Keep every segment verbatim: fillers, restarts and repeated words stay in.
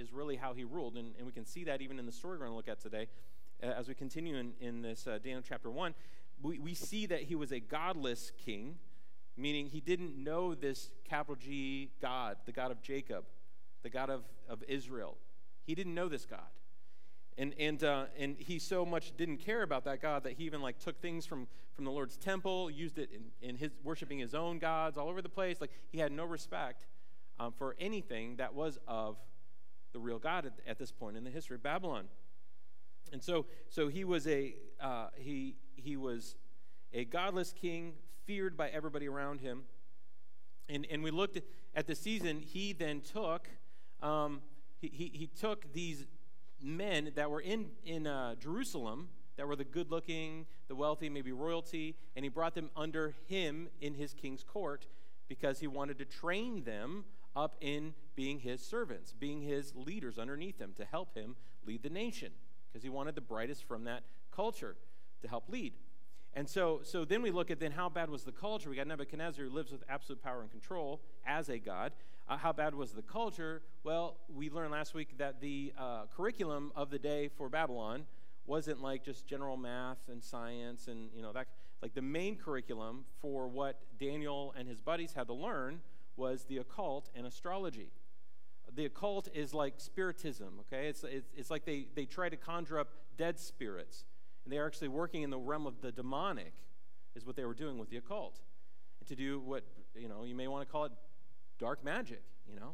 is really how he ruled. And, and we can see that even in the story we're going to look at today. Uh, as we continue in, in this uh, Daniel chapter one, we, we see that he was a godless king, meaning he didn't know this capital G God, the God of Jacob, the God of, of Israel. He didn't know this God. And and uh, and he so much didn't care about that God that he even like took things from, from the Lord's temple, used it in, in his worshiping his own gods all over the place. Like he had no respect um, for anything that was of the real God at, at this point in the history of Babylon. And so so he was a uh, he he was a godless king, feared by everybody around him. And and we looked at the season. He then took um, he, he he took these men that were in, in uh, Jerusalem, that were the good-looking, the wealthy, maybe royalty, and he brought them under him in his king's court because he wanted to train them up in being his servants, being his leaders underneath him to help him lead the nation, because he wanted the brightest from that culture to help lead. And so so then we look at then how bad was the culture. We got Nebuchadnezzar, who lives with absolute power and control as a god. Uh, how bad was the culture? Well, we learned last week that the uh, curriculum of the day for Babylon wasn't like just general math and science and, you know, that. Like the main curriculum for what Daniel and his buddies had to learn was the occult and astrology. The occult is like spiritism, okay? It's it's, it's like they, they try to conjure up dead spirits. And they are actually working in the realm of the demonic is what they were doing with the occult. And to do what, you know, you may want to call it dark magic, you know,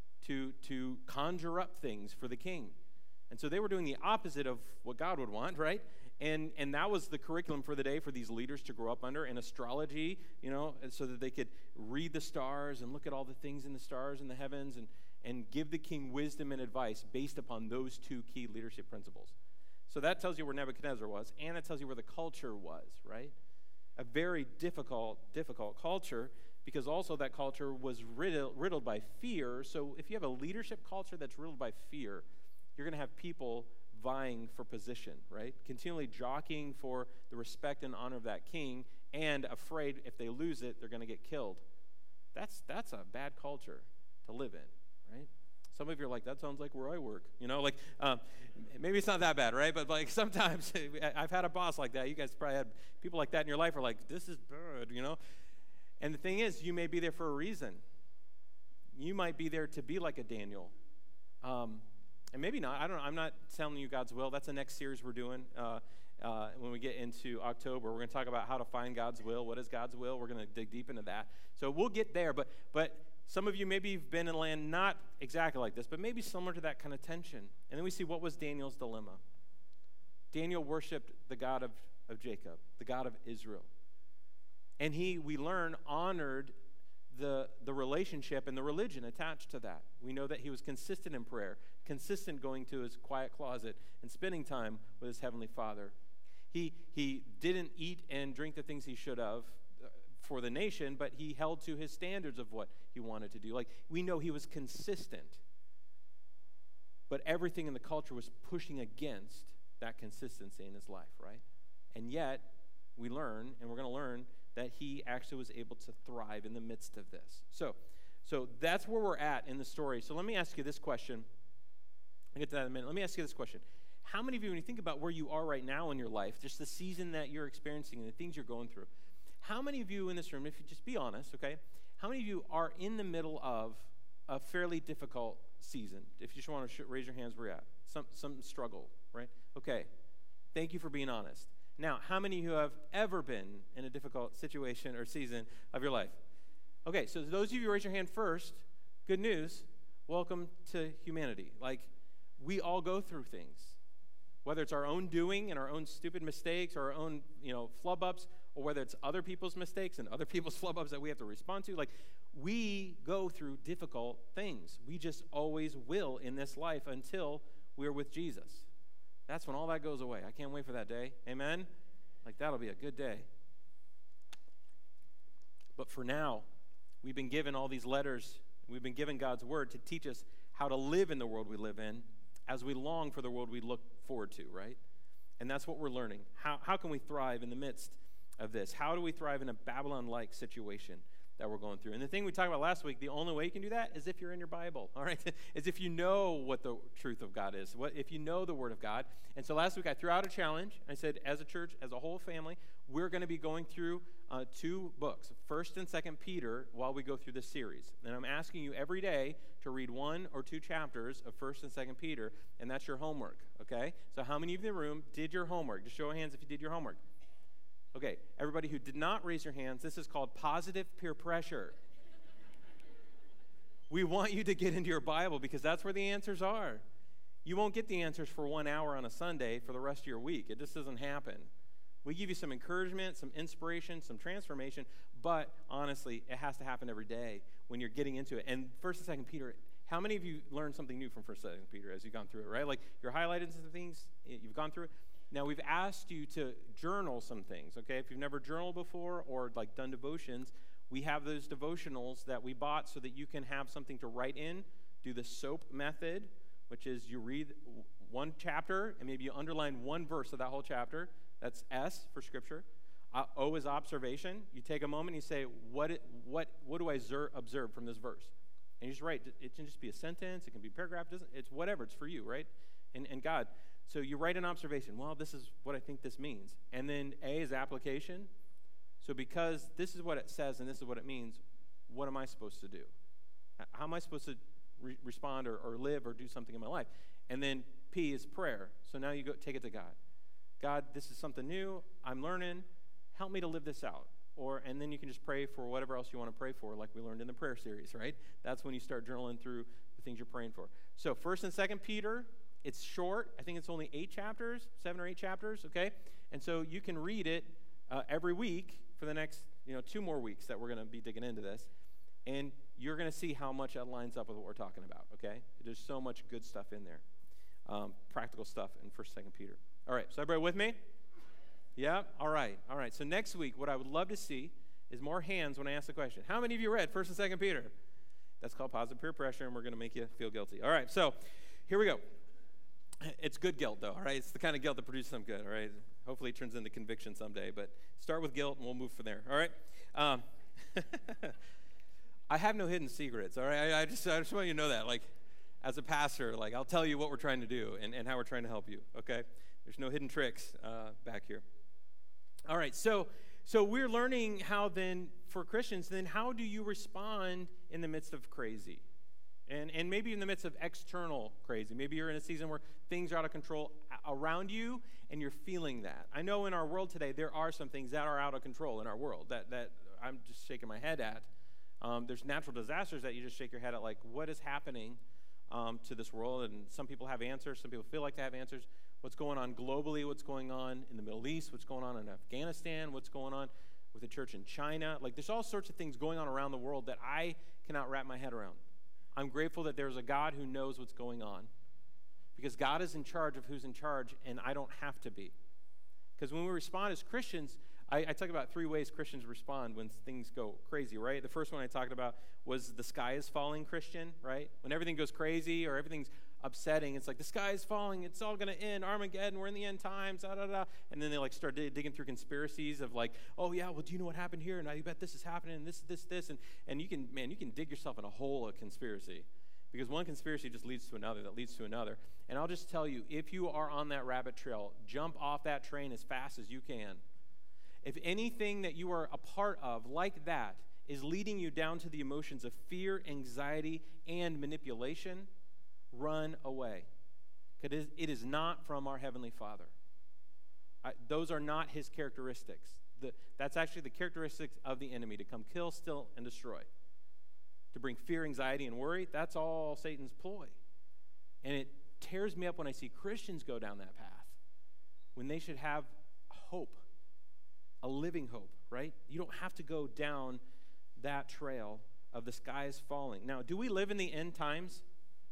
to to conjure up things for the king. And so they were doing the opposite of what God would want, right? And and that was the curriculum for the day for these leaders to grow up under, and astrology, you know, so that they could read the stars and look at all the things in the stars and the heavens and, and give the king wisdom and advice based upon those two key leadership principles. So that tells you where Nebuchadnezzar was, and it tells you where the culture was, right? A very difficult, difficult culture, because also that culture was riddled, riddled by fear. So if you have a leadership culture that's riddled by fear, you're going to have people vying for position, right? Continually jockeying for the respect and honor of that king, and afraid if they lose it, they're going to get killed. That's that's a bad culture to live in, right? Some of you are like, that sounds like where I work. You know, like, um, maybe it's not that bad, right? But, like, sometimes I've had a boss like that. You guys probably had people like that in your life are like, this is bad, you know? And the thing is, you may be there for a reason. You might be there to be like a Daniel. Um, and maybe not. I don't know. I'm not telling you God's will. That's the next series we're doing uh, uh, when we get into October. We're going to talk about how to find God's will. What is God's will? We're going to dig deep into that. So we'll get there. But but... Some of you maybe you've been in a land not exactly like this, but maybe similar to that kind of tension. And then we see what was Daniel's dilemma. Daniel worshiped the God of, of Jacob, the God of Israel. And he, we learn, honored the, the relationship and the religion attached to that. We know that he was consistent in prayer, consistent going to his quiet closet and spending time with his heavenly Father. He, he didn't eat and drink the things he should have for the nation, but he held to his standards of what he wanted to do. Like, we know he was consistent, but everything in the culture was pushing against that consistency in his life, right? And yet, we learn, and we're going to learn, that he actually was able to thrive in the midst of this. So, so that's where we're at in the story. So let me ask you this question. I'll get to that in a minute. Let me ask you this question. How many of you, when you think about where you are right now in your life, just the season that you're experiencing and the things you're going through, how many of you in this room, if you just be honest, okay, how many of you are in the middle of a fairly difficult season? If you just want to sh- raise your hands where you're at. Some, some struggle, right? Okay, thank you for being honest. Now, how many of you have ever been in a difficult situation or season of your life? Okay, so those of you who raise your hand first, good news, welcome to humanity. Like, we all go through things. Whether it's our own doing and our own stupid mistakes or our own, you know, flub-ups, or whether it's other people's mistakes and other people's flub-ups that we have to respond to, like, we go through difficult things. We just always will in this life until we're with Jesus. That's when all that goes away. I can't wait for that day. Amen? Like, that'll be a good day. But for now, we've been given all these letters. We've been given God's word to teach us how to live in the world we live in as we long for the world we look forward to, right? And that's what we're learning. How, how can we thrive in the midst of this? How do we thrive in a Babylon-like situation that we're going through. And the thing we talked about last week, the only way you can do that is if you're in your Bible, all right? Is if you know what the truth of God is, what if you know the Word of God. And so last week I threw out a challenge. I said, as a church, as a whole family, we're going to be going through uh, two books, First and Second Peter, while we go through this series. And I'm asking you every day to read one or two chapters of First and Second Peter, and that's your homework, okay? So how many of you in the room did your homework? Just show of hands if you did your homework. Okay, everybody who did not raise your hands, this is called positive peer pressure. We want you to get into your Bible because that's where the answers are. You won't get the answers for one hour on a Sunday for the rest of your week. It just doesn't happen. We give you some encouragement, some inspiration, some transformation, but honestly, it has to happen every day when you're getting into it. And First and Second Peter, how many of you learned something new from First and Second Peter as you've gone through it, right? Like you're highlighting some things, you've gone through it. Now, we've asked you to journal some things, okay? If you've never journaled before or, like, done devotions, we have those devotionals that we bought so that you can have something to write in, do the SOAP method, which is you read one chapter and maybe you underline one verse of that whole chapter. That's S for Scripture. Uh, o is observation. You take a moment and you say, what it, what, what do I zer- observe from this verse? And you just write. It can just be a sentence. It can be a paragraph. It doesn't, it's whatever. It's for you, right? And, and God. So you write an observation. Well, this is what I think this means. And then A is application. So because this is what it says and this is what it means, what am I supposed to do? How am I supposed to re- respond or, or live or do something in my life? And then P is prayer. So now you go take it to God. God, this is something new. I'm learning. Help me to live this out. Or and then you can just pray for whatever else you want to pray for, like we learned in the prayer series, right? That's when you start journaling through the things you're praying for. So First and Second Peter. It's short. I think it's only eight chapters, seven or eight chapters, okay? And so you can read it uh, every week for the next, you know, two more weeks that we're going to be digging into this. And you're going to see how much that lines up with what we're talking about, okay? There's so much good stuff in there, um, practical stuff in First and Second Peter. All right, so everybody with me? Yeah? All right, all right. So next week, what I would love to see is more hands when I ask the question. How many of you read First and Second Peter? That's called positive peer pressure, and we're going to make you feel guilty. All right, so here we go. It's good guilt, though, all right? It's the kind of guilt that produces some good, all right? Hopefully it turns into conviction someday, but start with guilt and we'll move from there, all right? Um, I have no hidden secrets, all right? I, I, just, I just want you to know that. Like, as a pastor, like, I'll tell you what we're trying to do and, and how we're trying to help you, okay? There's no hidden tricks uh, back here. All right, so so we're learning how then, for Christians, then how do you respond in the midst of crazy? And and maybe in the midst of external crazy. Maybe you're in a season where things are out of control around you and you're feeling that. I know in our world today there are some things that are out of control in our world that, that I'm just shaking my head at. Um, there's natural disasters that you just shake your head at, like, what is happening um, to this world? And some people have answers. Some people feel like they have answers. What's going on globally? What's going on in the Middle East? What's going on in Afghanistan? What's going on with the church in China? Like, there's all sorts of things going on around the world that I cannot wrap my head around. I'm grateful that there's a God who knows what's going on, because God is in charge of who's in charge, and I don't have to be. Because when we respond as Christians, I, I talk about three ways Christians respond when things go crazy, right? The first one I talked about was the sky is falling Christian, right? When everything goes crazy or everything's upsetting, it's like the sky is falling, it's all going to end, Armageddon, we're in the end times, da da da. And then they like start dig- digging through conspiracies of like, oh yeah, well, do you know what happened here? And I bet this is happening, and this, this, this, and and you can, man, you can dig yourself in a hole of conspiracy, because one conspiracy just leads to another, that leads to another. And I'll just tell you, if you are on that rabbit trail, jump off that train as fast as you can. If anything that you are a part of like that is leading you down to the emotions of fear, anxiety, and manipulation, run away. Because it is not from our Heavenly Father. I, those are not His characteristics. The, that's actually the characteristics of the enemy, to come kill, steal, and destroy. To bring fear, anxiety, and worry, that's all Satan's ploy. And it tears me up when I see Christians go down that path, when they should have hope, a living hope, right? You don't have to go down that trail of the sky is falling. Now, do we live in the end times?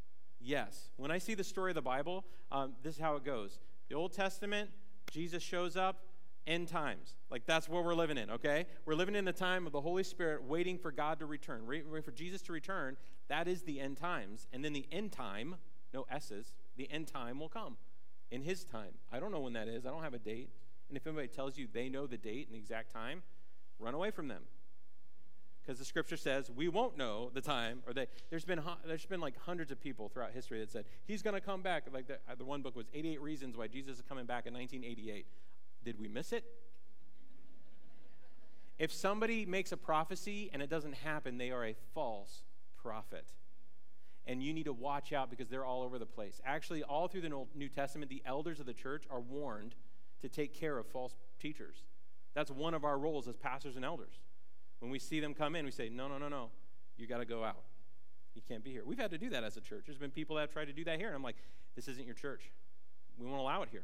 Yes. When I see the story of the Bible, um, this is how it goes. The Old Testament, Jesus shows up, end times. Like, that's what we're living in, okay? We're living in the time of the Holy Spirit, waiting for God to return, waiting for Jesus to return. That is the end times. And then the end time, no S's, the end time will come in His time. I don't know when that is. I don't have a date. And if anybody tells you they know the date and the exact time, run away from them. because the scripture says we won't know the time, or they, there's been there's been like hundreds of people throughout history that said he's going to come back. Like the, the one book was eighty-eight Reasons Why Jesus is Coming Back in nineteen eighty-eight. Did we miss it? If somebody makes a prophecy and it doesn't happen, they are a false prophet. And you need to watch out because they're all over the place. Actually, all through the New Testament, the elders of the church are warned to take care of false teachers. That's one of our roles as pastors and elders. When we see them come in, we say, no, no, no, no, you got to go out. You can't be here. We've had to do that as a church. There's been people that have tried to do that here, and I'm like, this isn't your church. We won't allow it here.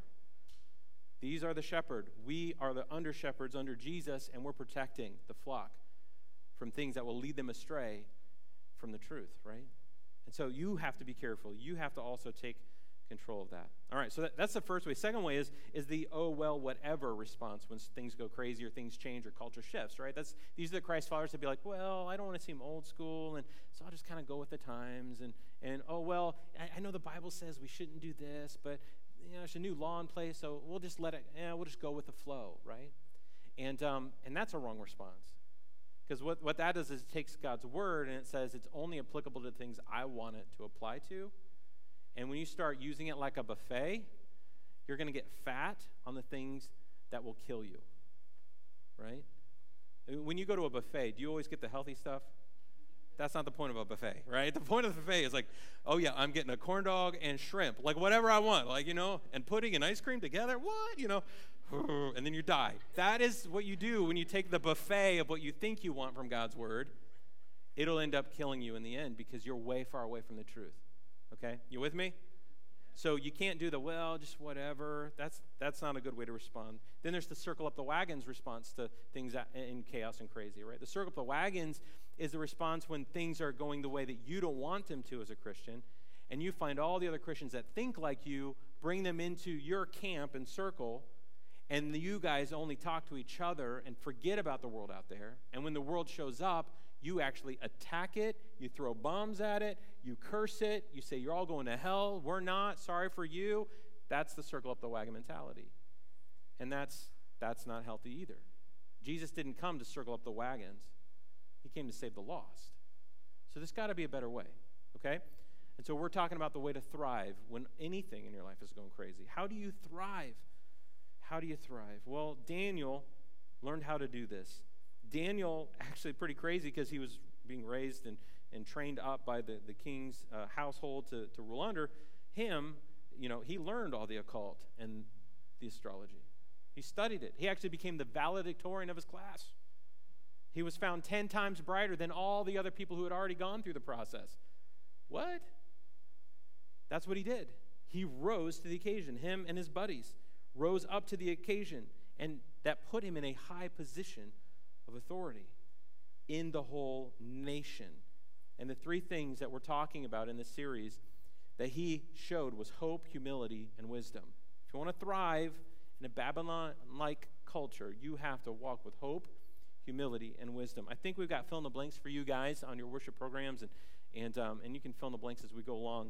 These are the shepherd. We are the under-shepherds under Jesus, and we're protecting the flock from things that will lead them astray from the truth, right? And so you have to be careful. You have to also take control of that. All right, so that, that's the first way. Second way is, is the oh, well, whatever response when things go crazy or things change or culture shifts, right? That's These are the Christ followers that be like, well, I don't want to seem old school, and so I'll just kind of go with the times. And, and oh, well, I, I know the Bible says we shouldn't do this, but you know, there's a new law in place, so we'll just let it, yeah, we'll just go with the flow, right? And um, and that's a wrong response. Because what, what that does is it takes God's word and it says it's only applicable to the things I want it to apply to. And when you start using it like a buffet, you're going to get fat on the things that will kill you, right? When you go to a buffet, do you always get the healthy stuff? That's not the point of a buffet, right? The point of the buffet is like, oh yeah, I'm getting a corn dog and shrimp, like whatever I want, like, you know, and pudding and ice cream together, what, you know, and then you die. That is what you do when you take the buffet of what you think you want from God's word. It'll end up killing you in the end because you're way far away from the truth, okay? You with me? So you can't do the, well, just whatever. That's that's not a good way to respond. Then there's the circle up the wagons response to things in chaos and crazy, right? The circle up the wagons is the response when things are going the way that you don't want them to as a Christian, and you find all the other Christians that think like you, bring them into your camp and circle, and you guys only talk to each other and forget about the world out there. And when the world shows up, you actually attack it, you throw bombs at it, you curse it, you say you're all going to hell, we're not, sorry for you. That's the circle up the wagon mentality. And that's that's not healthy either. Jesus didn't come to circle up the wagons. He came to save the lost. So there's got to be a better way, okay? And so we're talking about the way to thrive when anything in your life is going crazy. How do you thrive? How do you thrive? Well, Daniel learned how to do this. Daniel, actually pretty crazy because he was being raised and, and trained up by the, the king's uh, household to, to rule under him. You know, he learned all the occult and the astrology. He studied it. He actually became the valedictorian of his class. He was found ten times brighter than all the other people who had already gone through the process. What? That's what he did. He rose to the occasion. Him and his buddies rose up to the occasion, and that put him in a high position of authority in the whole nation. And the three things that we're talking about in this series that he showed was hope, humility, and wisdom. If you want to thrive in a Babylon-like culture, you have to walk with hope, humility, and wisdom. I think we've got fill in the blanks for you guys on your worship programs, and and um, and you can fill in the blanks as we go along.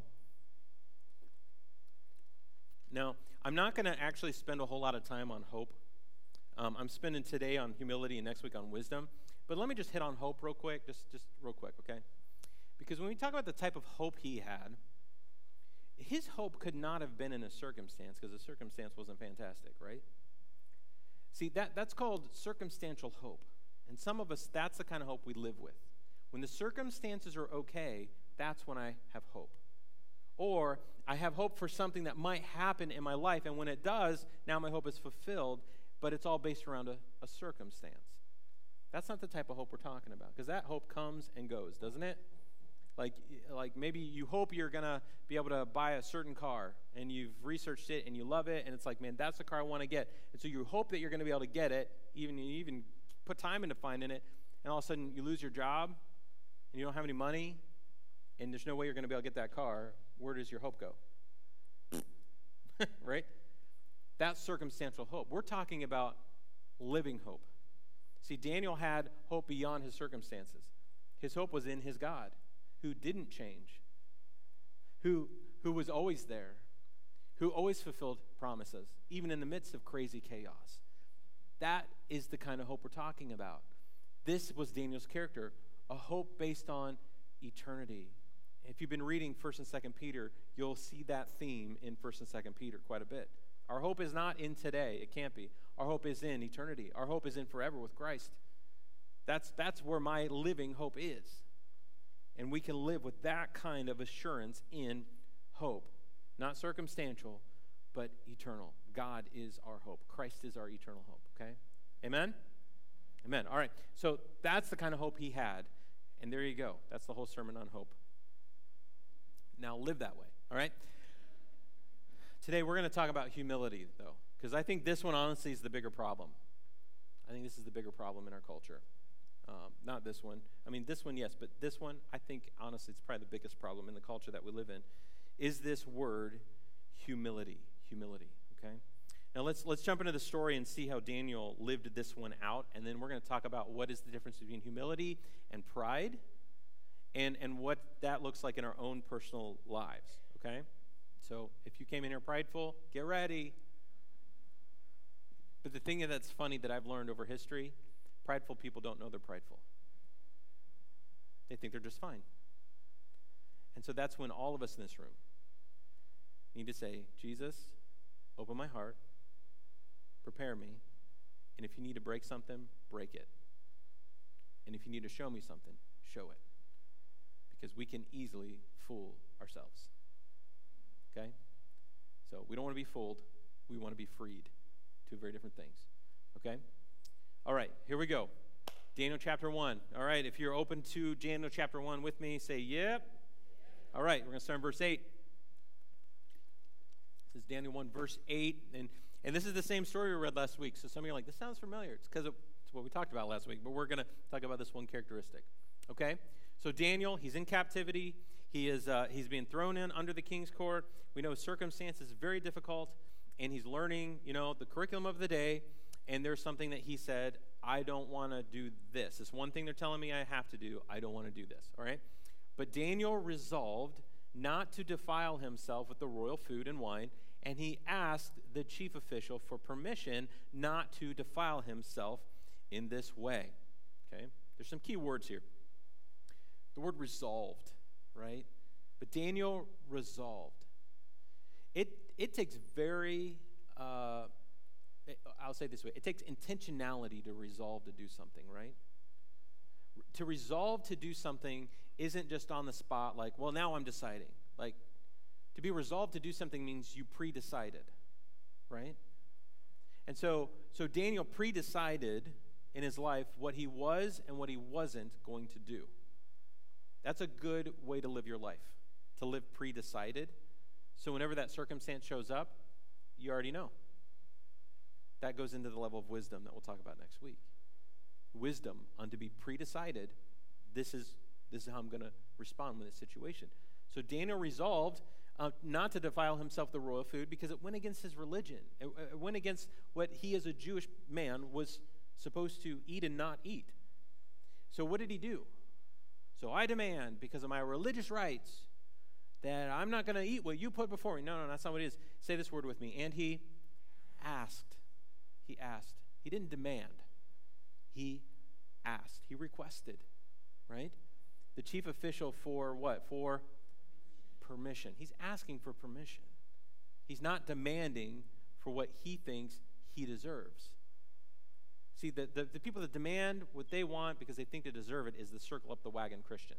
Now, I'm not going to actually spend a whole lot of time on hope. Um, I'm spending today on humility and next week on wisdom. But let me just hit on hope real quick, just, just real quick, okay? Because when we talk about the type of hope he had, his hope could not have been in a circumstance because the circumstance wasn't fantastic, right? See, that, that's called circumstantial hope. And some of us, that's the kind of hope we live with. When the circumstances are okay, that's when I have hope. Or I have hope for something that might happen in my life, and when it does, now my hope is fulfilled, but it's all based around a, a circumstance. That's not the type of hope we're talking about, because that hope comes and goes, doesn't it? Like, like maybe you hope you're going to be able to buy a certain car, and you've researched it, and you love it, and it's like, man, that's the car I want to get. And so you hope that you're going to be able to get it, even you even put time into finding it, and all of a sudden you lose your job, and you don't have any money, and there's no way you're going to be able to get that car. Where does your hope go? Right? That's circumstantial hope. We're talking about living hope. See, Daniel had hope beyond his circumstances. His hope was in his God, who didn't change, who, who was always there, who always fulfilled promises, even in the midst of crazy chaos. That is the kind of hope we're talking about. This was Daniel's character. a hope based on eternity. If you've been reading First and Second Peter, you'll see that theme in First and Second Peter quite a bit. Our hope is not in today. It can't be. Our hope is in eternity. Our hope is in forever with Christ. That's, that's where my living hope is. And we can live with that kind of assurance in hope. Not circumstantial, but eternal. God is our hope. Christ is our eternal hope, okay? Amen? Amen. All right. So that's the kind of hope he had. And there you go. That's the whole sermon on hope. Now live that way, all right? Today we're going to talk about humility, though, because I think this one honestly is the bigger problem. I think this is the bigger problem in our culture. Um, not this one. I mean, this one, yes, but this one, I think, honestly, it's probably the biggest problem in the culture that we live in, is this word humility. Humility, okay? Now let's let's jump into the story and see how Daniel lived this one out, and then we're going to talk about what is the difference between humility and pride, and, and what that looks like in our own personal lives, okay? So if you came in here prideful, get ready. But the thing that's funny that I've learned over history, prideful people don't know they're prideful. They think they're just fine. And so that's when all of us in this room need to say, Jesus, open my heart, prepare me, and if you need to break something, break it. And if you need to show me something, show it. Because we can easily fool ourselves. Okay? So we don't want to be fooled. We want to be freed. Two very different things. Okay? All right, here we go. Daniel chapter one. All right, if you're open to Daniel chapter one with me, say yep. All right, we're going to start in verse eight. This is Daniel one, verse eight. And, and this is the same story we read last week. So some of you are like, this sounds familiar. It's because it's what we talked about last week. But we're going to talk about this one characteristic. Okay? So Daniel, he's in captivity. He is uh, he's being thrown in under the king's court. We know his circumstances is very difficult, and he's learning, you know, the curriculum of the day. And there's something that he said, I don't want to do this. This one thing they're telling me I have to do. I don't want to do this. All right. But Daniel resolved not to defile himself with the royal food and wine, and he asked the chief official for permission not to defile himself in this way. Okay. There's some key words here. The word resolved. Right? But Daniel resolved. It it takes very, uh, I'll say it this way, it takes intentionality to resolve to do something, right? To resolve to do something isn't just on the spot like, well, now I'm deciding. Like, to be resolved to do something means you pre-decided, right? And so, so Daniel pre-decided in his life what he was and what he wasn't going to do. That's a good way to live your life, to live pre-decided. So whenever that circumstance shows up, you already know. That goes into the level of wisdom that we'll talk about next week. Wisdom on to be pre-decided, this is, this is how I'm going to respond in this situation. So Daniel resolved uh, not to defile himself with the royal food because it went against his religion. It, it went against what he as a Jewish man was supposed to eat and not eat. So what did he do? So I demand, because of my religious rights, that I'm not going to eat what you put before me. No, no, that's not what it is. Say this word with me. And he asked. He asked. He didn't demand. He asked. He requested, right? The chief official for what? For permission. He's asking for permission. He's not demanding for what he thinks he deserves. See, the, the, the people that demand what they want because they think they deserve it is the circle up the wagon Christian.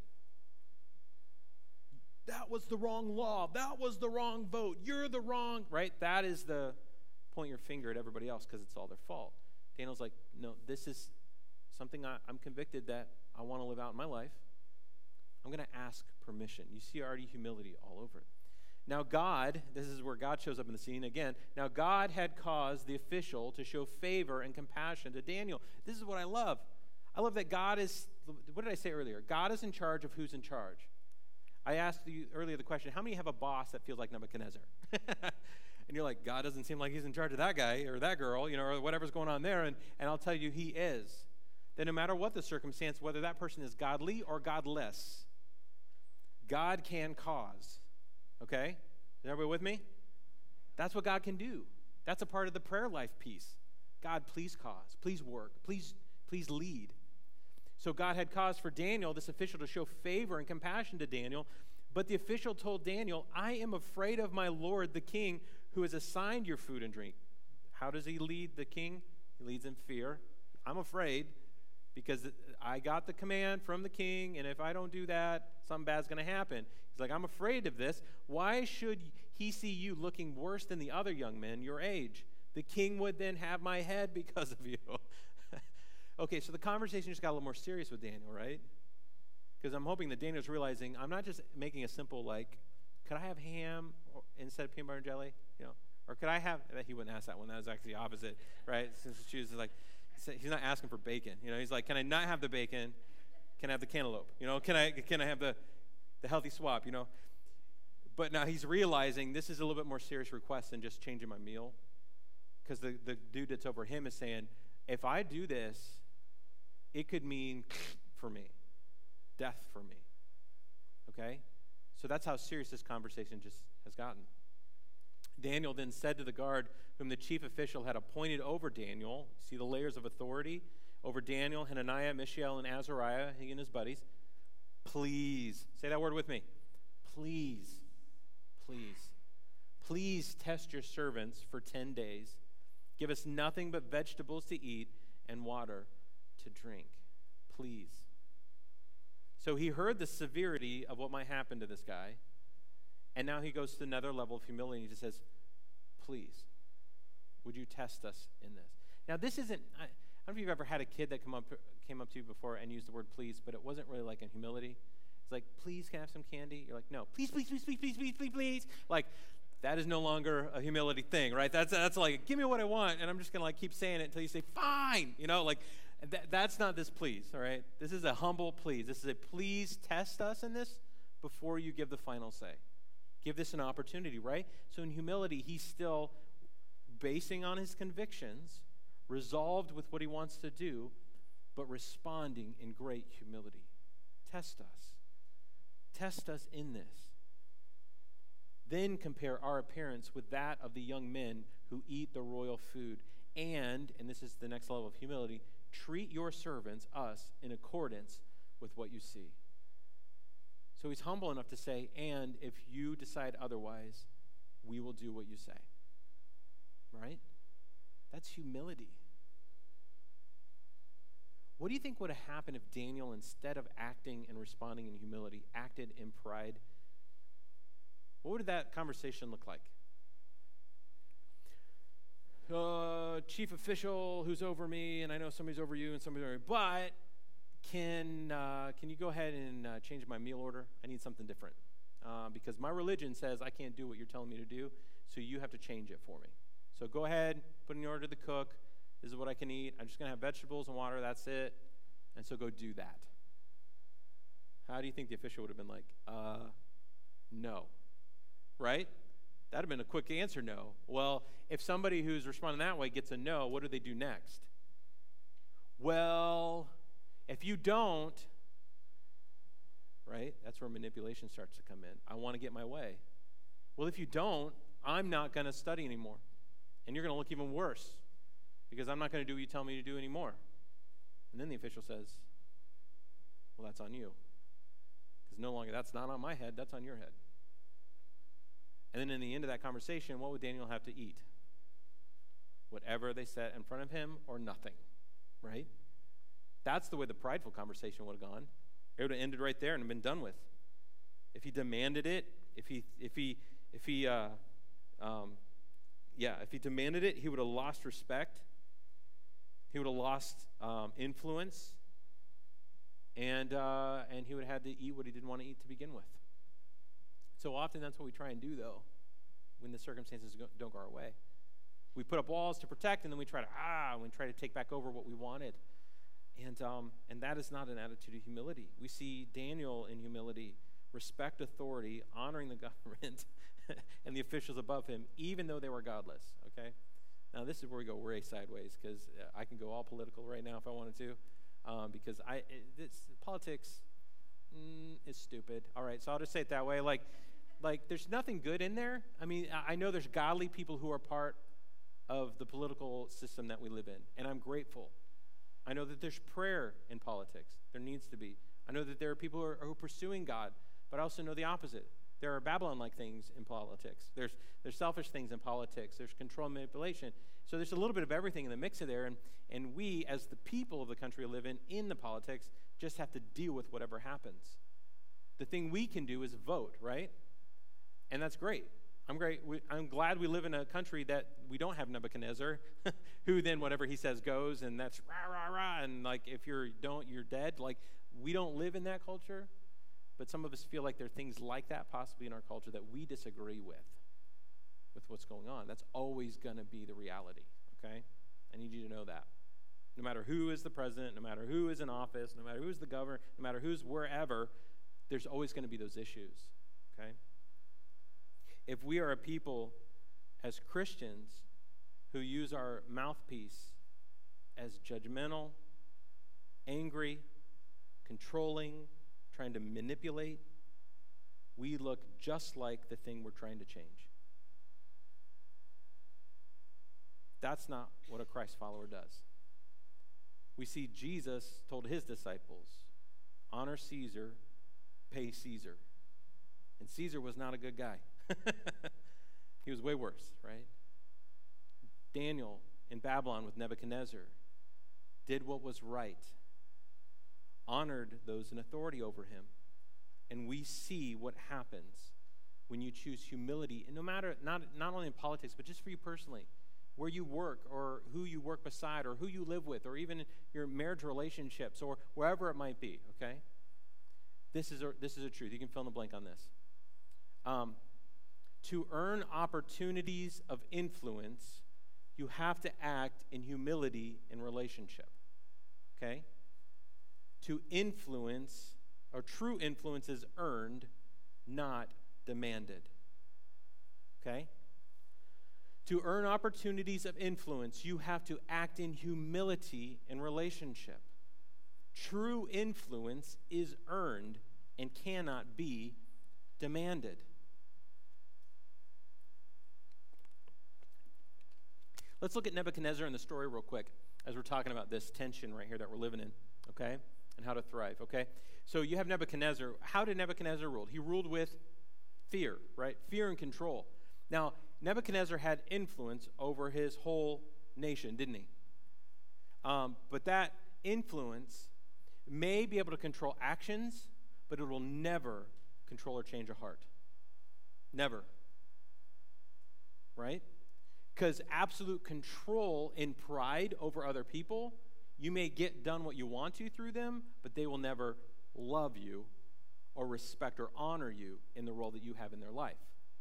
That was the wrong law. That was the wrong vote. You're the wrong, right? That is the point your finger at everybody else because it's all their fault. Daniel's like, no, this is something I, I'm convicted that I want to live out in my life. I'm going to ask permission. You see already humility all over it. Now God, this is where God shows up in the scene again. Now God had caused the official to show favor and compassion to Daniel. This is what I love. I love that God is, what did I say earlier? God is in charge of who's in charge. I asked you earlier the question, how many have a boss that feels like Nebuchadnezzar? And you're like, God doesn't seem like he's in charge of that guy or that girl, you know, or whatever's going on there. And, and I'll tell you, he is. That no matter what the circumstance, whether that person is godly or godless, God can cause. Okay? Is everybody with me? That's what God can do. That's a part of the prayer life piece. God, please cause. Please work. Please, please lead. So God had cause for Daniel, this official, to show favor and compassion to Daniel. But the official told Daniel, I am afraid of my lord, the king, who has assigned your food and drink. How does he lead the king? He leads in fear. I'm afraid because I got the command from the king, and if I don't do that, something bad's going to happen. He's like, I'm afraid of this. Why should he see you looking worse than the other young men your age? The king would then have my head because of you. Okay, so the conversation just got a little more serious with Daniel, right? Because I'm hoping that Daniel's realizing I'm not just making a simple, like, could I have ham instead of peanut butter and jelly? You know, or could I have, he wouldn't ask that one. That was actually the opposite, right? Since he chooses, like, he's not asking for bacon. You know, he's like, can I not have the bacon? Can I have the cantaloupe? You know, can I can I have the, the healthy swap, you know? But now he's realizing this is a little bit more serious request than just changing my meal. Because the, the dude that's over him is saying, if I do this, it could mean for me, death for me, okay? So that's how serious this conversation just has gotten. Daniel then said to the guard whom the chief official had appointed over Daniel, see the layers of authority, over Daniel, Hananiah, Mishael, and Azariah, he and his buddies, please, say that word with me, please, please, please test your servants for ten days. Give us nothing but vegetables to eat and water to drink, please. So he heard the severity of what might happen to this guy, and now he goes to another level of humility, and he just says, please, would you test us in this? Now, this isn't, I, I don't know if you've ever had a kid that come up, came up to you before and used the word please, but it wasn't really like in humility. It's like, please, can I have some candy? You're like, no, please, please, please, please, please, please, please, please. Like, that is no longer a humility thing, right? That's that's like, give me what I want, and I'm just going to like keep saying it until you say, fine. You know, like, th- that's not this please, all right? This is a humble please. This is a please test us in this before you give the final say. Give this an opportunity, right? So in humility, he's still basing on his convictions, resolved with what he wants to do, but responding in great humility. Test us. Test us in this. Then compare our appearance with that of the young men who eat the royal food. And, and this is the next level of humility, treat your servants, us, in accordance with what you see. So he's humble enough to say, and if you decide otherwise, we will do what you say. Right? That's humility. What do you think would have happened if Daniel, instead of acting and responding in humility, acted in pride? What would that conversation look like? Uh, chief official who's over me, and I know somebody's over you and somebody's over me, but can uh, can you go ahead and uh, change my meal order? I need something different. Uh, because my religion says I can't do what you're telling me to do, so you have to change it for me. So go ahead, put in the order to the cook. This is what I can eat. I'm just going to have vegetables and water. That's it. And so go do that. How do you think the official would have been like? Uh, no. Right? That would have been a quick answer, no. Well, if somebody who's responding that way gets a no, what do they do next? Well, if you don't, right? That's where manipulation starts to come in. I want to get my way. Well, if you don't, I'm not going to study anymore. And you're going to look even worse because I'm not going to do what you tell me to do anymore. And then the official says, well, that's on you. Because no longer, that's not on my head, that's on your head. And then in the end of that conversation, what would Daniel have to eat? Whatever they set in front of him or nothing, right? That's the way the prideful conversation would have gone. It would have ended right there and been done with. If he demanded it, if he, if he, if he, uh, um, yeah, if he demanded it, he would have lost respect. He would have lost um, influence, and uh, and he would have had to eat what he didn't want to eat to begin with. So often that's what we try and do, though, when the circumstances go, don't go our way. We put up walls to protect, and then we try to, ah, and we try to take back over what we wanted. And um, and that is not an attitude of humility. We see Daniel in humility, respect authority, honoring the government and the officials above him, even though they were godless, okay? Now, this is where we go way sideways, because I can go all political right now if I wanted to, um, because I it, this, politics mm, is stupid. All right, so I'll just say it that way. Like, like there's nothing good in there. I mean, I know there's godly people who are part of the political system that we live in, and I'm grateful. I know that there's prayer in politics. There needs to be. I know that there are people who are, who are pursuing God, but I also know the opposite. There are Babylon-like things in politics. There's, there's selfish things in politics. There's control and manipulation. So there's a little bit of everything in the mix of there, and, and we, as the people of the country we live in, in the politics, just have to deal with whatever happens. The thing we can do is vote, right? And that's great. I'm great. We, I'm glad we live in a country that we don't have Nebuchadnezzar, who then whatever he says goes, and that's rah, rah, rah, and like if you don't, you're dead. Like, we don't live in that culture, but some of us feel like there are things like that possibly in our culture that we disagree with, with what's going on. That's always going to be the reality, okay? I need you to know that. No matter who is the president, no matter who is in office, no matter who's the governor, no matter who's wherever, there's always going to be those issues, okay? If we are a people as Christians who use our mouthpiece as judgmental, angry, controlling, trying to manipulate, we look just like the thing we're trying to change. That's not what a Christ follower does. We see Jesus told his disciples, honor Caesar, pay Caesar. And Caesar was not a good guy. He was way worse, right? Daniel in Babylon with Nebuchadnezzar did what was right, honored those in authority over him. And we see what happens when you choose humility, and no matter, not, not only in politics, but just for you personally, where you work or who you work beside or who you live with or even your marriage relationships or wherever it might be, okay? This is a, this is a truth. You can fill in the blank on this. Um, to earn opportunities of influence, you have to act in humility in relationship, okay? To influence, or true influence is earned, not demanded, okay? To earn opportunities of influence, you have to act in humility in relationship. True influence is earned and cannot be demanded. Let's look at Nebuchadnezzar in the story real quick as we're talking about this tension right here that we're living in, okay? And how to thrive, okay? So you have Nebuchadnezzar. How did Nebuchadnezzar rule? He ruled with fear, right? Fear and control. Now, Nebuchadnezzar had influence over his whole nation, didn't he? Um, but that influence may be able to control actions, but it will never control or change a heart. Never. Right? Because absolute control in pride over other people, you may get done what you want to through them, but they will never love you or respect or honor you in the role that you have in their life.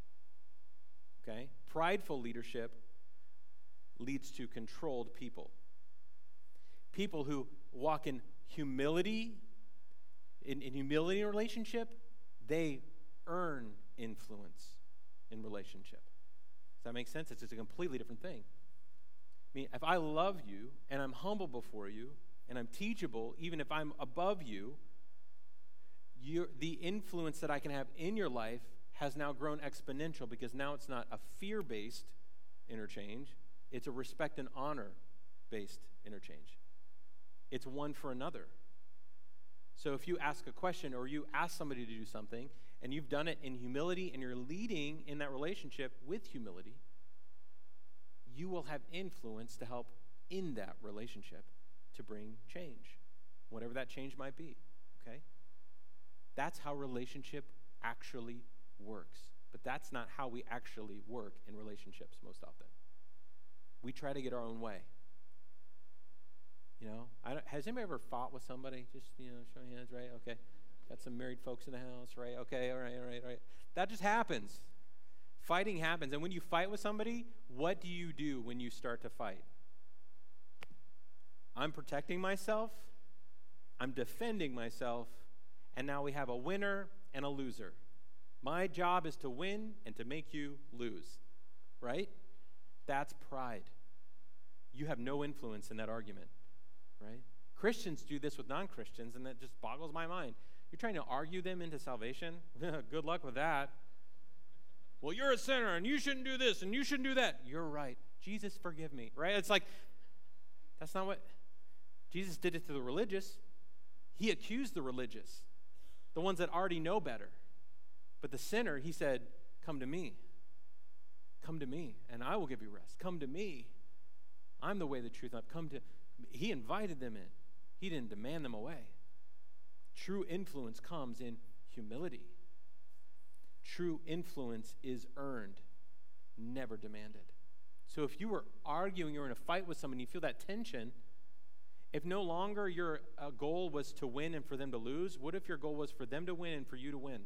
Okay? Prideful leadership leads to controlled people. People who walk in humility, in, in humility in relationship, they earn influence in relationship. Does that make sense? It's just a completely different thing. I mean, if I love you and I'm humble before you and I'm teachable, even if I'm above you, you're, the influence that I can have in your life has now grown exponential because now it's not a fear-based interchange, it's a respect and honor-based interchange. It's one for another. So if you ask a question or you ask somebody to do something and you've done it in humility and you're leading in that relationship with humility, you will have influence to help in that relationship to bring change, whatever that change might be, okay? That's how relationship actually works. But that's not how we actually work in relationships most often. We try to get our own way. You know, I don't, has anybody ever fought with somebody? Just, you know, show your hands, right? Okay. Got some married folks in the house, right? Okay, all right, all right, all right. That just happens. Fighting happens. And when you fight with somebody, what do you do when you start to fight? I'm protecting myself. I'm defending myself. And now we have a winner and a loser. My job is to win and to make you lose, right? That's pride. You have no influence in that argument, right? Christians do this with non-Christians, and that just boggles my mind. You're trying to argue them into salvation? Good luck with that. Well, you're a sinner, and you shouldn't do this, and you shouldn't do that. You're right. Jesus, forgive me, right? It's like, that's not what... Jesus did it to the religious. He accused the religious, the ones that already know better. But the sinner, he said, come to me. Come to me, and I will give you rest. Come to me. I'm the way, the truth, and life. Come to. He invited them in. He didn't demand them away. True influence comes in humility. True influence is earned, never demanded. So if you were arguing, you're in a fight with someone, you feel that tension, if no longer your uh, goal was to win and for them to lose, what if your goal was for them to win and for you to win?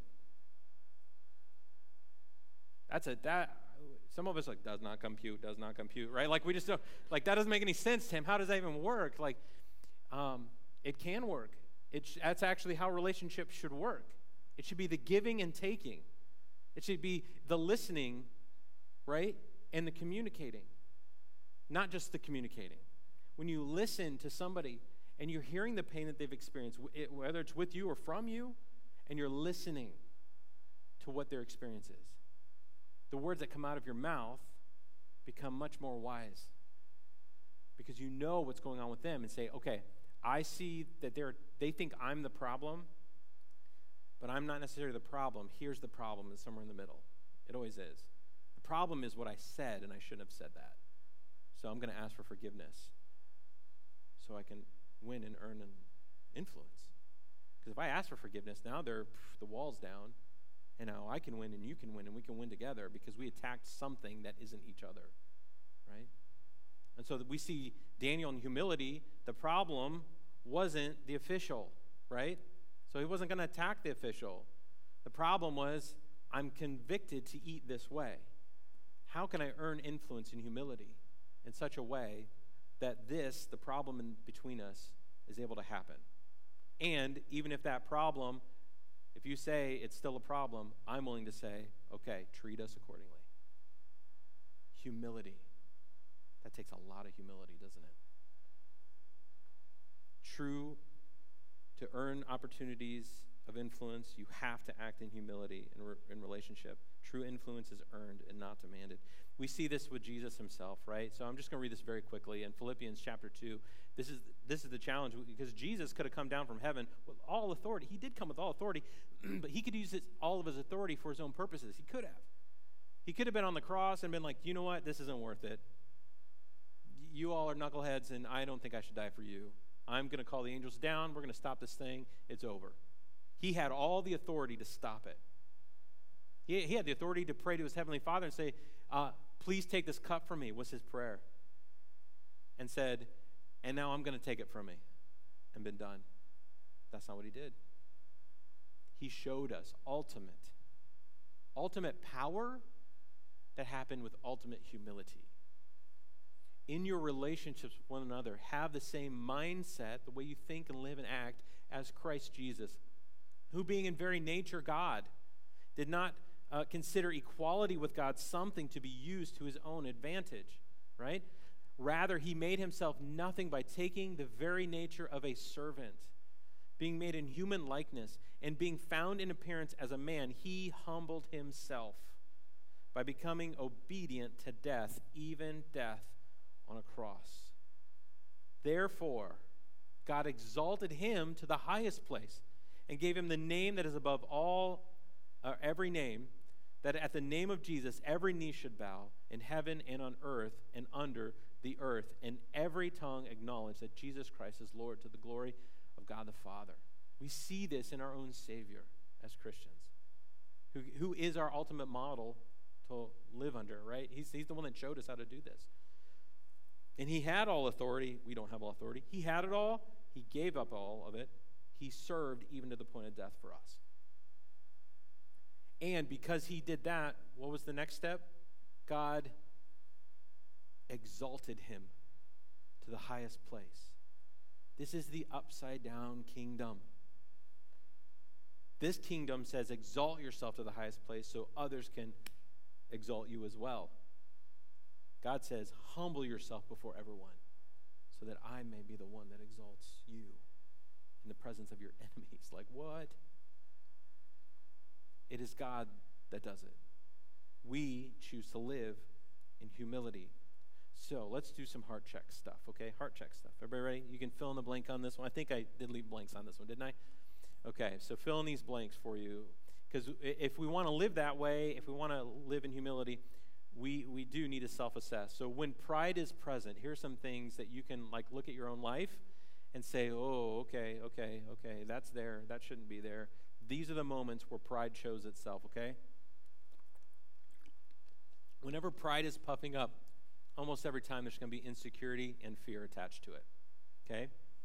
That's a, that, some of us like, does not compute, does not compute, right? Like we just don't, like that doesn't make any sense, Tim. How does that even work? Like, um, it can work. It sh- that's actually how relationships should work. It should be the giving and taking. It should be the listening, right? And the communicating, not just the communicating. When you listen to somebody and you're hearing the pain that they've experienced, whether it's with you or from you, and you're listening to what their experience is, the words that come out of your mouth become much more wise because you know what's going on with them and say, okay, I see that they're, they think I'm the problem, but I'm not necessarily the problem. Here's the problem, is somewhere in the middle. It always is. The problem is what I said, and I shouldn't have said that. So I'm going to ask for forgiveness so I can win and earn an influence. Because if I ask for forgiveness, now they're the wall's down, and now I can win and you can win, and we can win together because we attacked something that isn't each other, right? And so that we see Daniel in humility. The problem wasn't the official, right? So he wasn't going to attack the official. The problem was, I'm convicted to eat this way. How can I earn influence in humility in such a way that this, the problem in between us, is able to happen? And even if that problem, if you say it's still a problem, I'm willing to say, okay, treat us accordingly. Humility. That takes a lot of humility, doesn't it? True, to earn opportunities of influence, you have to act in humility in, re- in relationship. True influence is earned and not demanded. We see this with Jesus himself, right? So I'm just going to read this very quickly. In Philippians chapter two, this is this is the challenge, because Jesus could have come down from heaven with all authority. He did come with all authority, but he could use his, all of his authority for his own purposes. He could have. He could have been on the cross and been like, you know what? This isn't worth it. You all are knuckleheads, and I don't think I should die for you. I'm going to call the angels down. We're going to stop this thing. It's over. He had all the authority to stop it. He, he had the authority to pray to his heavenly Father and say, uh, please take this cup from me, was his prayer. And said, and now I'm going to take it from me, and been done. That's not what he did. He showed us ultimate, ultimate power that happened with ultimate humility. In your relationships with one another, have the same mindset, the way you think and live and act, as Christ Jesus, who being in very nature God, did not uh, consider equality with God something to be used to his own advantage, right? Rather, he made himself nothing by taking the very nature of a servant. Being made in human likeness and being found in appearance as a man, he humbled himself by becoming obedient to death, even death on a cross. Therefore, God exalted him to the highest place and gave him the name that is above all, uh, every name, that at the name of Jesus every knee should bow in heaven and on earth and under the earth, and every tongue acknowledge that Jesus Christ is Lord, to the glory of God the Father. We see this in our own Savior as Christians, who, who is our ultimate model to live under, right? He's, he's the one that showed us how to do this. And he had all authority. We don't have all authority. He had it all. He gave up all of it. He served even to the point of death for us. And because he did that, what was the next step? God exalted him to the highest place. This is the upside down kingdom. This kingdom says, exalt yourself to the highest place so others can exalt you as well. God says, humble yourself before everyone so that I may be the one that exalts you in the presence of your enemies. Like, what? It is God that does it. We choose to live in humility. So let's do some heart check stuff, okay? Heart check stuff. Everybody ready? You can fill in the blank on this one. I think I did leave blanks on this one, didn't I? Okay, so fill in these blanks for you. Because if we want to live that way, if we want to live in humility, we, we do need to self-assess. So when pride is present, here's some things that you can like look at your own life and say, oh, okay, okay, okay, that's there. That shouldn't be there. These are the moments where pride shows itself, okay? Whenever pride is puffing up, almost every time there's going to be insecurity and fear attached to it, okay?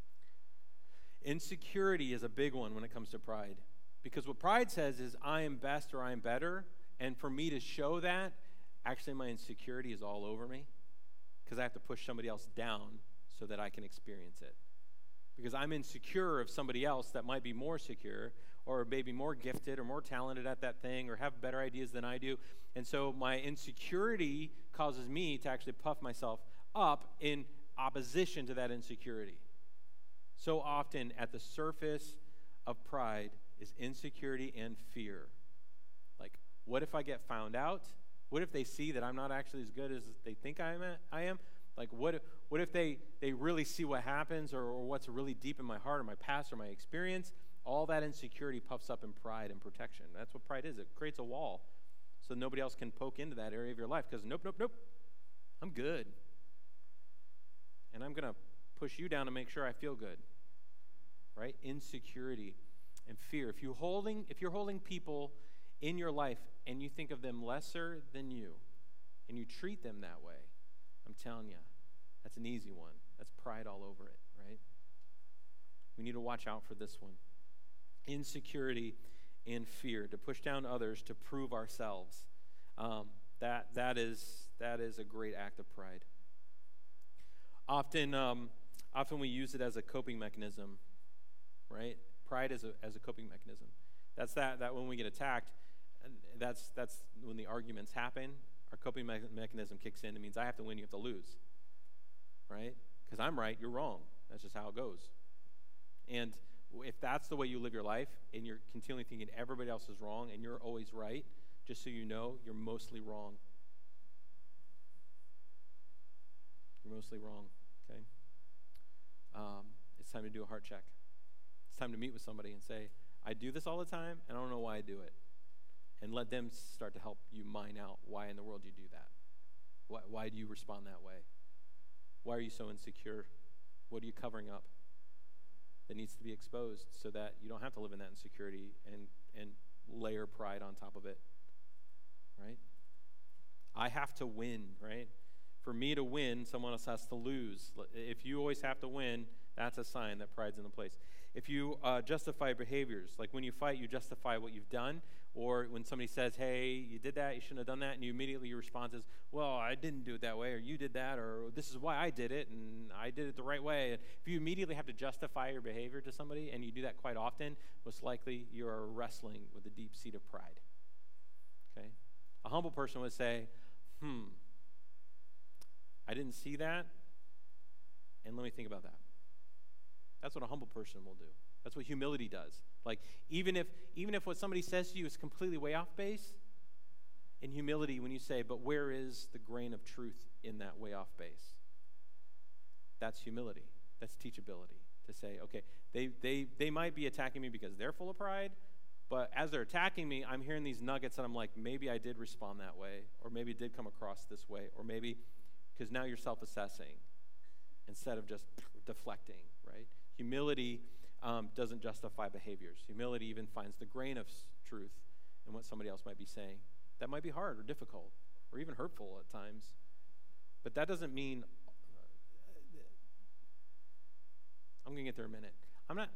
Insecurity is a big one when it comes to pride. Because what pride says is, I am best or I am better. And for me to show that, actually my insecurity is all over me. Because I have to push somebody else down so that I can experience it. Because I'm insecure of somebody else that might be more secure or maybe more gifted or more talented at that thing or have better ideas than I do. And so my insecurity causes me to actually puff myself up in opposition to that insecurity. So often at the surface of pride is insecurity and fear. Like, what if I get found out? What if they see that I'm not actually as good as they think I am? I am? Like, what if, what if they, they really see what happens or, or what's really deep in my heart or my past or my experience? All that insecurity puffs up in pride and protection. That's what pride is. It creates a wall so nobody else can poke into that area of your life because nope, nope, nope, I'm good. And I'm going to push you down to make sure I feel good, right? Insecurity and fear. If you're holding, if you're holding people in your life and you think of them lesser than you and you treat them that way, I'm telling you, that's an easy one. That's pride all over it, right? We need to watch out for this one. Insecurity and fear, to push down others to prove ourselves. Um, that that is that is a great act of pride. Often, um, often we use it as a coping mechanism, right? Pride as a as a coping mechanism. That's that that when we get attacked, that's that's when the arguments happen. Our coping me- mechanism kicks in. It means I have to win, you have to lose, right? Because I'm right, you're wrong. That's just how it goes. And if that's the way you live your life, and you're continually thinking everybody else is wrong, and you're always right, just so you know, you're mostly wrong. You're mostly wrong, okay? Um, it's time to do a heart check. It's time to meet with somebody and say, I do this all the time, and I don't know why I do it. And let them start to help you mine out why in the world you do that. Why, why do you respond that way? Why are you so insecure? What are you covering up that needs to be exposed so that you don't have to live in that insecurity and, and layer pride on top of it, right? I have to win, right? For me to win, someone else has to lose. If you always have to win, that's a sign that pride's in the place. If you uh, justify behaviors, like when you fight, you justify what you've done, or when somebody says, hey, you did that, you shouldn't have done that, and you immediately, your response is, well, I didn't do it that way, or you did that, or this is why I did it, and I did it the right way. And if you immediately have to justify your behavior to somebody, and you do that quite often, most likely you are wrestling with a deep seat of pride, okay? A humble person would say, hmm, I didn't see that, and let me think about that. That's what a humble person will do. That's what humility does. Like, even if even if what somebody says to you is completely way off base, in humility, when you say, but where is the grain of truth in that way off base? That's humility. That's teachability. To say, okay, they, they, they might be attacking me because they're full of pride, but as they're attacking me, I'm hearing these nuggets and I'm like, maybe I did respond that way, or maybe it did come across this way, or maybe, because now you're self-assessing instead of just deflecting, right? Humility um, doesn't justify behaviors. Humility even finds the grain of s- truth in what somebody else might be saying. That might be hard or difficult or even hurtful at times. But that doesn't mean... Uh, I'm going to get there in a minute. I'm not...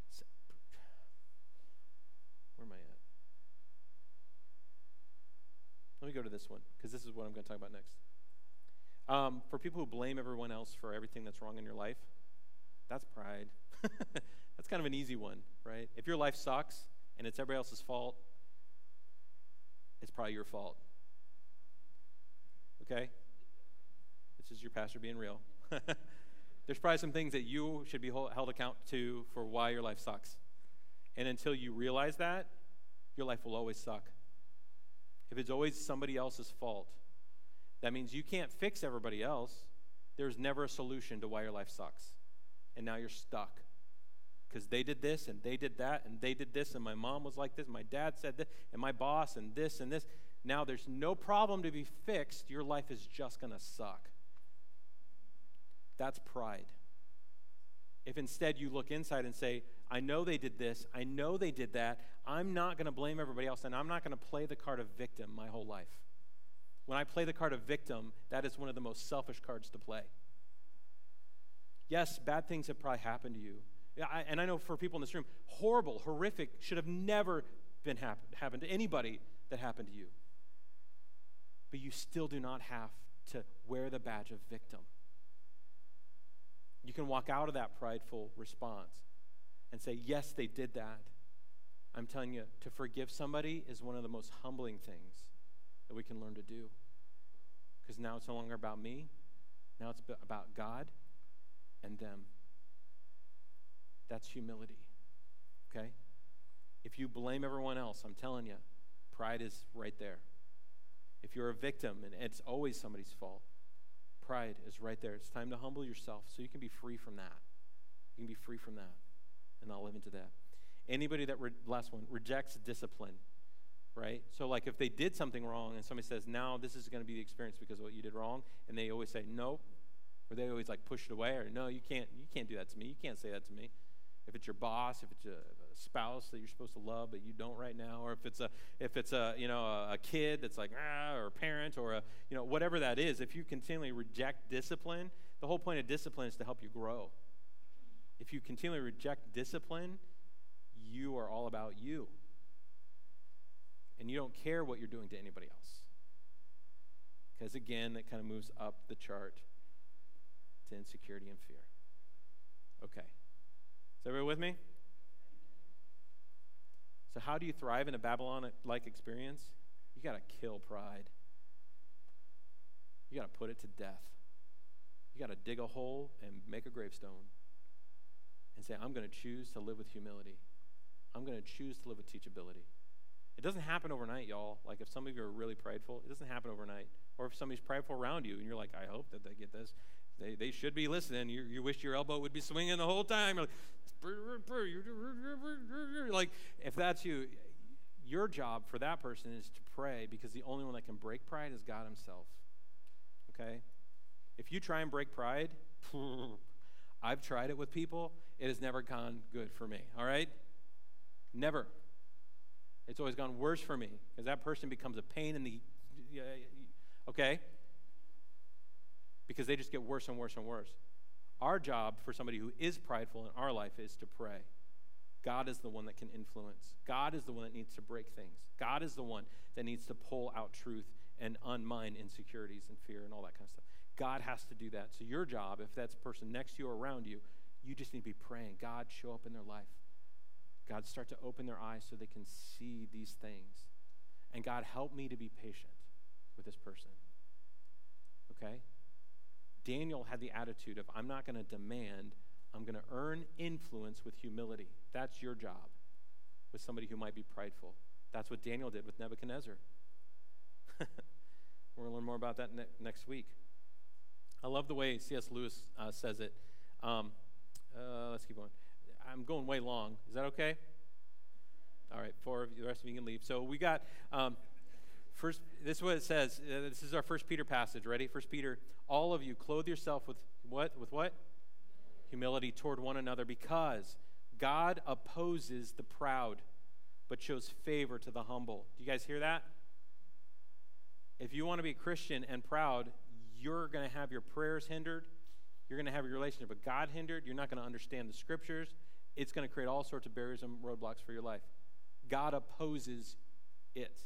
Where am I at? Let me go to this one, because this is what I'm going to talk about next. Um, for people who blame everyone else for everything that's wrong in your life, that's pride. That's kind of an easy one, right? If your life sucks and it's everybody else's fault, it's probably your fault. Okay? This is your pastor being real. There's probably some things that you should be hold, held account to for why your life sucks. And until you realize that, your life will always suck. If it's always somebody else's fault, That means you can't fix everybody else. There's never a solution to why your life sucks. And now you're stuck. Because they did this, and they did that, and they did this, and my mom was like this, my dad said this, and my boss, and this, and this. Now there's no problem to be fixed. Your life is just going to suck. That's pride. If instead you look inside and say, I know they did this, I know they did that, I'm not going to blame everybody else, and I'm not going to play the card of victim my whole life. When I play the card of victim, that is one of the most selfish cards to play. Yes, bad things have probably happened to you. Yeah, I, and I know for people in this room, horrible, horrific, should have never been happen, happened to anybody that happened to you. But you still do not have to wear the badge of victim. You can walk out of that prideful response and say, yes, they did that. I'm telling you, to forgive somebody is one of the most humbling things that we can learn to do. Because now it's no longer about me. Now it's about God and them. That's humility, okay? If you blame everyone else, I'm telling you, pride is right there. If you're a victim and it's always somebody's fault, pride is right there. It's time to humble yourself so you can be free from that. You can be free from that and not live into that. Anybody that, re- last one, rejects discipline, right? So like if they did something wrong and somebody says, now this is going to be the experience because of what you did wrong, and they always say, no, or they always like push it away, or no, you can't, you can't do that to me. You can't say that to me. If it's your boss, if it's a, a spouse that you're supposed to love but you don't right now, or if it's a if it's a you know a, a kid that's like ah, or a parent, or a you know whatever that is, if you continually reject discipline, the whole point of discipline is to help you grow. If you continually reject discipline, you are all about you, and you don't care what you're doing to anybody else. Because again, that kind of moves up the chart to insecurity and fear. Okay. Is everybody with me? So how do you thrive in a Babylon-like experience? You got to kill pride. You got to put it to death. You got to dig a hole and make a gravestone and say, I'm going to choose to live with humility. I'm going to choose to live with teachability. It doesn't happen overnight, y'all. Like if some of you are really prideful, it doesn't happen overnight. Or if somebody's prideful around you and you're like, I hope that they get this. They they should be listening. You, you wish your elbow would be swinging the whole time. You're like, like, if that's you, your job for that person is to pray, because the only one that can break pride is God himself. Okay? If you try and break pride, I've tried it with people. It has never gone good for me. All right? Never. It's always gone worse for me, because that person becomes a pain in the, okay? Because they just get worse and worse and worse. Our job for somebody who is prideful in our life is to pray. God is the one that can influence. God is the one that needs to break things. God is the one that needs to pull out truth and unmine insecurities and fear and all that kind of stuff. God has to do that. So your job, if that's a person next to you or around you, you just need to be praying. God, show up in their life. God, start to open their eyes so they can see these things. And God, help me to be patient with this person. Okay? Daniel had the attitude of, I'm not going to demand, I'm going to earn influence with humility. That's your job with somebody who might be prideful. That's what Daniel did with Nebuchadnezzar. We're going to learn more about that ne- next week. I love the way C S Lewis uh, says it. Um, uh, let's keep going. I'm going way long. Is that okay? All right, four of you, the rest of you can leave. So we got, um, first. this is what it says. Uh, this is our First Peter passage. Ready? First Peter, all of you, clothe yourself with what? With what? Humility toward one another, because God opposes the proud, but shows favor to the humble. Do you guys hear that? If you want to be a Christian and proud, you're going to have your prayers hindered. You're going to have your relationship with God hindered. You're not going to understand the scriptures. It's going to create all sorts of barriers and roadblocks for your life. God opposes it.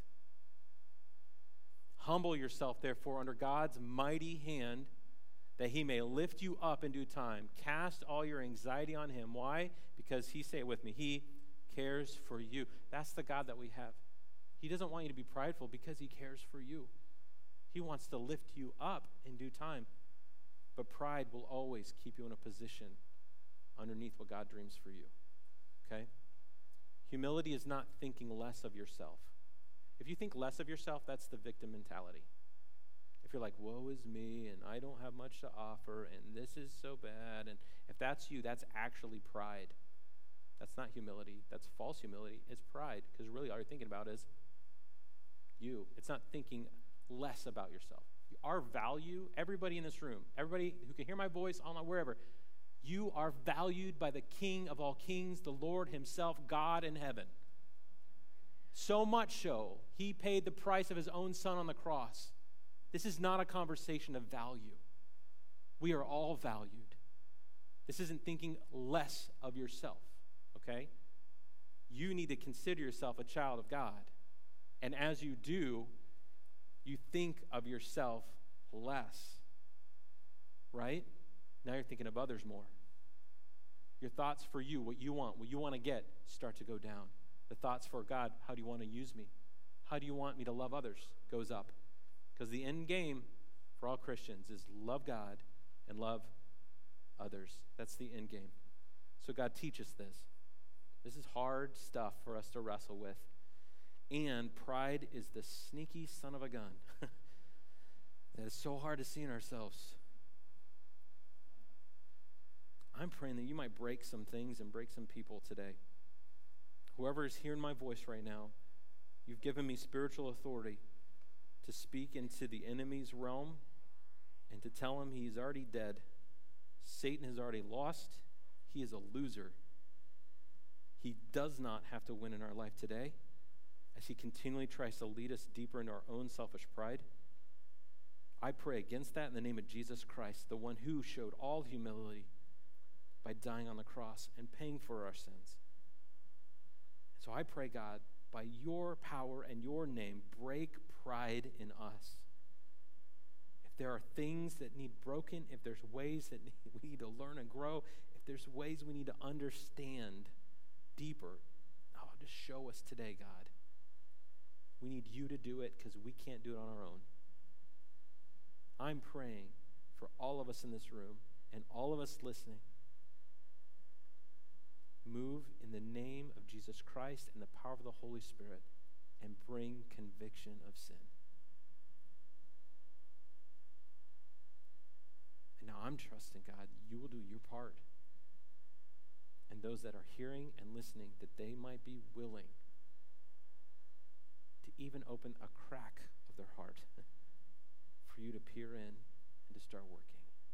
Humble yourself, therefore, under God's mighty hand, that he may lift you up in due time. Cast all your anxiety on him. Why? Because he, say it with me, he cares for you. That's the God that we have. He doesn't want you to be prideful because he cares for you. He wants to lift you up in due time. But pride will always keep you in a position underneath what God dreams for you. Okay? Humility is not thinking less of yourself. If you think less of yourself, that's the victim mentality. if you're like, woe is me, and I don't have much to offer, and this is so bad, and if that's you, that's actually pride. That's not humility. That's false humility. It's pride, because really all you're thinking about is you. It's not thinking less about yourself. Our value, everybody in this room, everybody who can hear my voice, online, wherever, you are valued by the King of all kings, the Lord himself, God in heaven. So much so, he paid the price of his own son on the cross. This is not a conversation of value. We are all valued. This isn't thinking less of yourself, okay? You need to consider yourself a child of God. And as you do, you think of yourself less, right? Now you're thinking of others more. Your thoughts for you, what you want, what you want to get, start to go down. The thoughts for God, how do you want to use me? How do you want me to love others, goes up. Because the end game for all Christians is love God and love others. That's the end game. So God, teach us this. This is hard stuff for us to wrestle with. And pride is the sneaky son of a gun that is so hard to see in ourselves. I'm praying that you might break some things and break some people today. Whoever is hearing my voice right now, you've given me spiritual authority to speak into the enemy's realm and to tell him he's already dead. Satan has already lost. He is a loser. He does not have to win in our life today as he continually tries to lead us deeper into our own selfish pride. I pray against that in the name of Jesus Christ, the one who showed all humility by dying on the cross and paying for our sins. So I pray, God, by your power and your name, break pride in us. If there are things that need broken, if there's ways that we need to learn and grow, if there's ways we need to understand deeper, oh, just show us today, God. We need you to do it because we can't do it on our own. I'm praying for all of us in this room and all of us listening. Move in the name of Jesus Christ and the power of the Holy Spirit and bring conviction of sin. And now I'm trusting, God, you will do your part. And those that are hearing and listening, that they might be willing to even open a crack of their heart for you to peer in and to start working.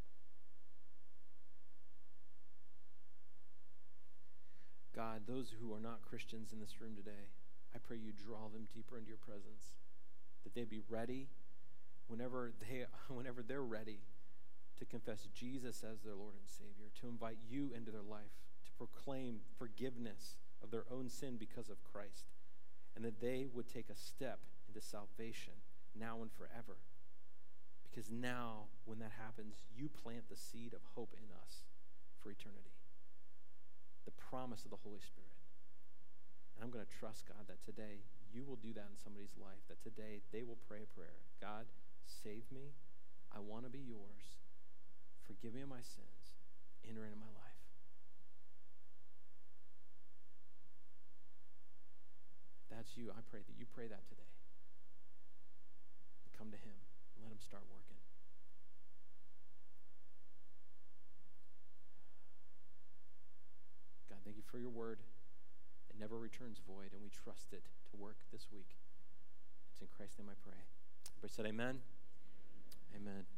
God, those who are not Christians in this room today, I pray you draw them deeper into your presence, that they be ready whenever, they, whenever they're ready to confess Jesus as their Lord and Savior, to invite you into their life, to proclaim forgiveness of their own sin because of Christ, and that they would take a step into salvation now and forever. Because now, when that happens, you plant the seed of hope in us for eternity. The promise of the Holy Spirit. And I'm going to trust, God, that today you will do that in somebody's life, that today they will pray a prayer. God, save me. I want to be yours. Forgive me of my sins. Enter into my life. If that's you, I pray that you pray that today. And come to him and let him start working. God, thank you for your word. It never returns void, and we trust it to work this week. It's in Christ's name I pray. Everybody said amen? Amen.